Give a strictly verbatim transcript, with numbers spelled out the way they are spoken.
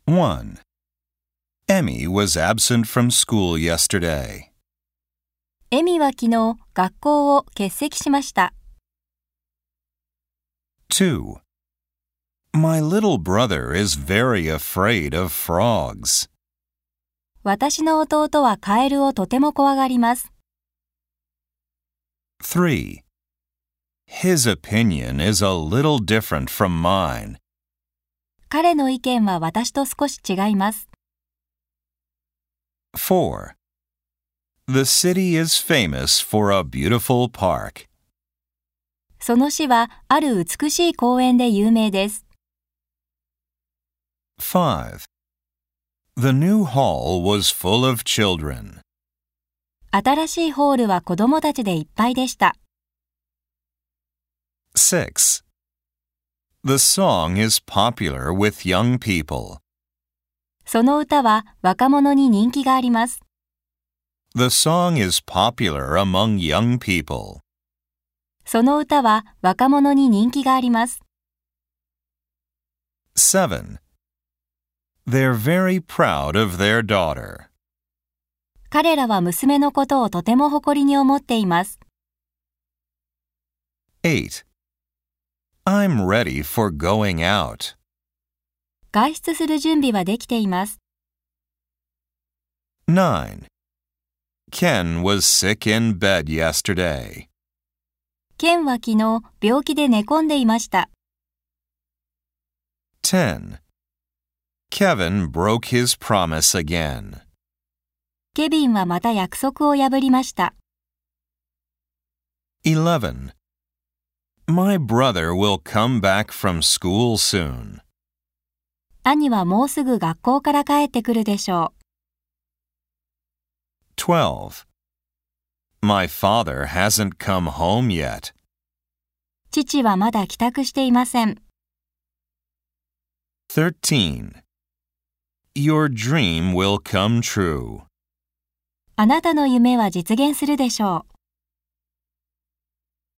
one. Emmy was absent from school yesterday. エミは昨日学校を欠席しました。 two. My little brother is very afraid of frogs. 私の弟はカエルをとても怖がります。 three. His opinion is a little different from mine. 彼の意見は私と少し違います。 four. The city is famous for a beautiful park. その市はある美しい公園で有名です。 five. The new hall was full of children. 新しいホールは子供たちでいっぱいでした。 six. The song is popular with young people. その歌は若者に人気があります。 The song is popular among young people. その歌は若者に人気があります。 seven. They're very proud of their daughter. 彼らは娘のことをとても誇りに思っています。 eight. I'm ready for going out. 外出する準備はできています。 nine. Ken was sick in bed yesterday. ケンは昨日病気で寝込んでいました。 ten. Kevin broke his promise again. ケビンはまた約束を破りました。 eleven. My brother will come back from school soon. 兄はもうすぐ学校から帰ってくるでしょう。 twelve. My father hasn't come home yet. 父はまだ帰宅していません。 thirteen. Your dream will come true. あなたの夢は実現するでしょう。